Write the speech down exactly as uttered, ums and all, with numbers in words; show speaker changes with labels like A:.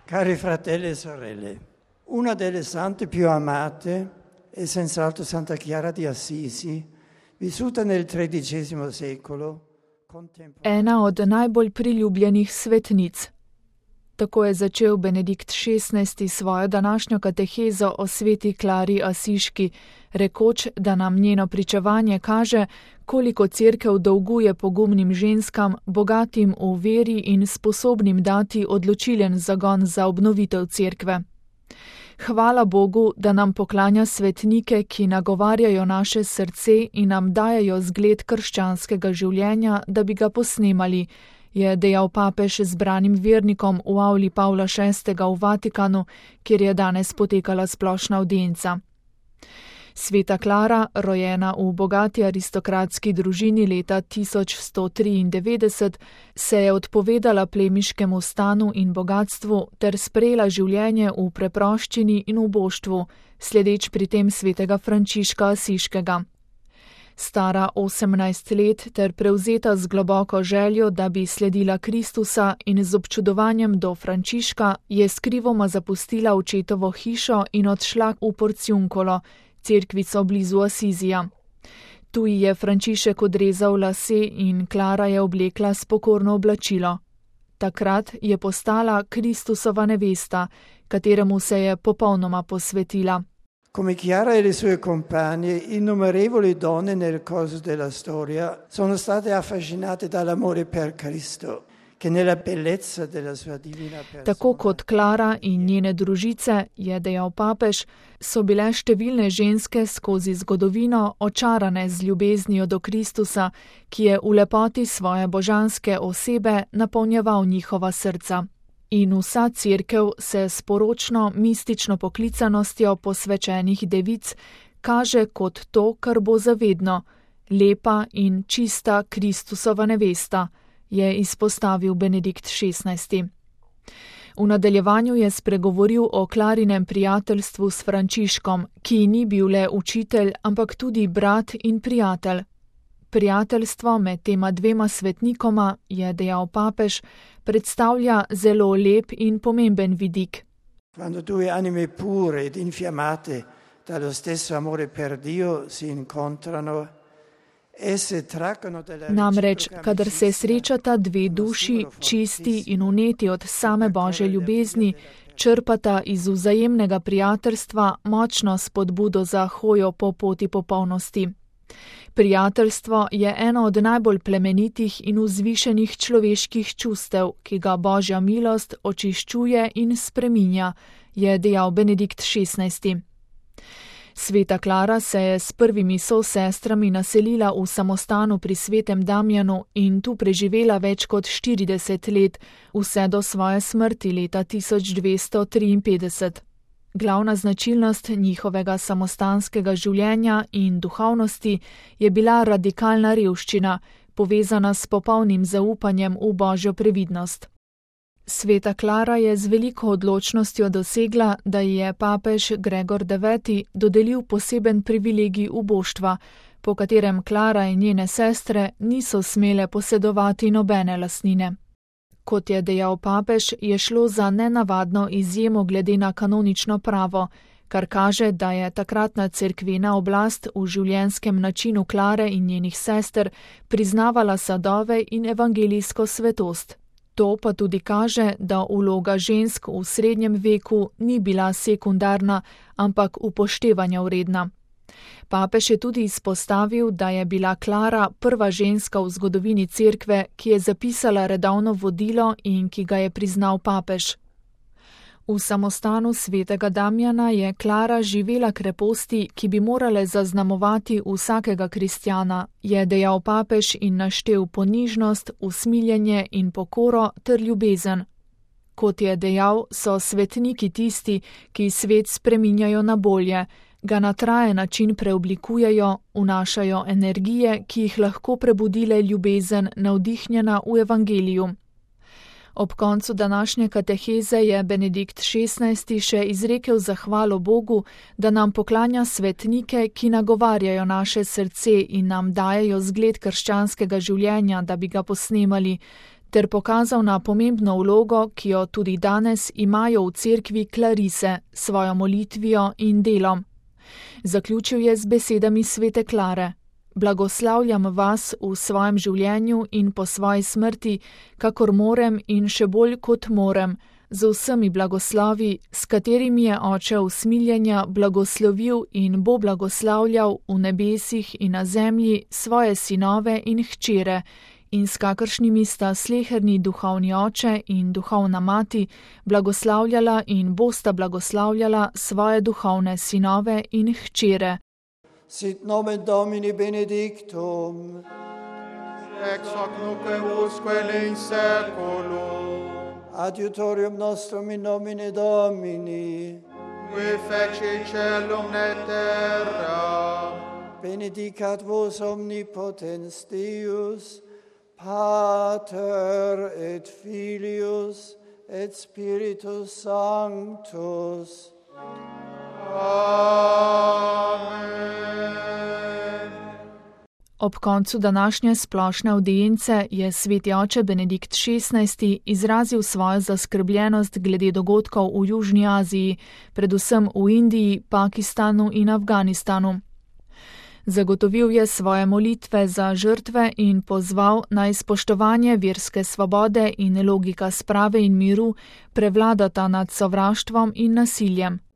A: Cari fratelli e sorelle, una delle sante più amate è senz'altro Santa Chiara di Assisi, vissuta nel tredicesimo secolo.
B: Ena od najbolj priljubljenih svetnic. Tako je začel Benedikt šestnajsti svojo današnjo katehezo o sveti Klari Asiški, rekoč, da nam njeno pričevanje kaže, koliko cerkev dolguje pogumnim ženskam, bogatim v veri in sposobnim dati odločilen zagon za obnovitev cerkve. Hvala Bogu, da nam poklanja svetnike, ki nagovarjajo naše srce in nam dajajo zgled krščanskega življenja, da bi ga posnemali, je dejal papež zbranim vernikom v avli Pavla šestega v Vatikanu, kjer je danes potekala splošna avdienca. Sveta Klara, rojena v bogati aristokratski družini leta tisoč sto triindevetdeset, se je odpovedala plemiškemu stanu in bogatstvu ter sprejela življenje v preproščini in uboštvu, sledeč pri tem svetega Frančiška Asiškega. Stara osemnajst let ter prevzeta z globoko željo, da bi sledila Kristusa in z občudovanjem do Frančiška, je skrivoma zapustila očetovo hišo in odšla v Porciuncolo, cerkvico blizu Asizija. Tu ji je Frančišek odrezal lase in Klara je oblekla spokorno oblačilo. Takrat je postala Kristusova nevesta, kateremu se je popolnoma posvetila.
A: Come Chiara e le sue compagne, innumerevoli donne nel corso della storia sono state affascinate dall'amore per Cristo, che nella bellezza della sua divina persona.
B: Tako kot Klara in njene družice, je dejal papež, so bile številne ženske skozi zgodovino očarane z ljubeznijo do Kristusa, ki je v lepoti svoje božanske osebe napolnjeval njihova srca. In vsa cerkev se s poročno mistično poklicanostjo posvečenih devic kaže kot to, kar bo zavedno, lepa in čista Kristusova nevesta, je izpostavil Benedikt šestnajsti. V nadaljevanju je spregovoril o Klarinem prijateljstvu s Frančiškom, ki ni bil le učitelj, ampak tudi brat in prijatelj. Prijateljstvo med tema dvema svetnikoma, je dejal papež, predstavlja zelo lep in pomemben vidik.
A: Quando due anime pure ed infiammate dallo stesso amore per Dio si incontrano, esse traccano della
B: Namreč, kadar se srečata dve duši, čisti in uneti od same Božje ljubezni, črpata iz vzajemnega prijateljstva močno spodbudo za hojo po poti popolnosti. Prijateljstvo je eno od najbolj plemenitih in vzvišenih človeških čustev, ki ga Božja milost očiščuje in spreminja, je dejal Benedikt šestnajsti. Sveta Klara se je s prvimi sosestrami naselila v samostanu pri Svetem Damjanu in tu preživela več kot štirideset let, vse do svoje smrti leta tisoč dvesto triinpetdeset. Glavna značilnost njihovega samostanskega življenja in duhovnosti je bila radikalna revščina, povezana s popolnim zaupanjem v Božjo previdnost. Sveta Klara je z veliko odločnostjo dosegla, da ji je papež Gregor deveti dodelil poseben privilegij uboštva, po katerem Klara in njene sestre niso smele posedovati nobene lastnine. Kot je dejal papež, je šlo za nenavadno izjemo glede na kanonično pravo, kar kaže, da je takratna cerkvena oblast v življenjskem načinu Klare in njenih sester priznavala sadove in evangelijsko svetost. To pa tudi kaže, da vloga žensk v srednjem veku ni bila sekundarna, ampak upoštevanja vredna. Papež je tudi izpostavil, da je bila Klara prva ženska v zgodovini cerkve, ki je zapisala redovno vodilo in ki ga je priznal papež. V samostanu Svetega Damjana je Klara živela kreposti, ki bi morale zaznamovati vsakega kristjana, je dejal papež in naštel ponižnost, usmiljenje in pokoro ter ljubezen. Kot je dejal, so svetniki tisti, ki svet spreminjajo na bolje, ga na trajen način preoblikujejo, vnašajo energije, ki jih lahko prebudile ljubezen navdihnjena v evangeliju. Ob koncu današnje kateheze je Benedikt šestnajsti še izrekel zahvalo Bogu, da nam poklanja svetnike, ki nagovarjajo naše srce in nam dajejo zgled krščanskega življenja, da bi ga posnemali, ter pokazal na pomembno vlogo, ki jo tudi danes imajo v cerkvi klarise, svojo molitvijo in delom. Zaključil je z besedami svete Klare: Blagoslavljam vas v svojem življenju in po svoji smrti, kakor morem in še bolj kot morem, z vsemi blagoslovi, s katerimi je Oče usmiljenja blagoslovil in bo blagoslavljal v nebesih in na zemlji svoje sinove in hčere, in s kakršnimi sta sleherni duhovni oče in duhovna mati blagoslavljala in bosta blagoslavljala svoje duhovne sinove in hčere.
A: Sit nomen Domini benedictum,
C: ex hoc nunc et usque in seculum,
A: adiutorium nostrum in nomine Domini,
C: qui feci caelum et terra,
A: benedicat vos omnipotens Deus, Pater et Filius et Spiritus Sanctus.
C: Amen.
B: Ob koncu današnje splošne avdience je sveti oče Benedikt šestnajsti izrazil svojo zaskrbljenost glede dogodkov v Južni Aziji, predvsem v Indiji, Pakistanu in Afganistanu. Zagotovil je svoje molitve za žrtve in pozval, naj spoštovanje verske svobode in logika sprave in miru prevladata nad sovraštvom in nasiljem.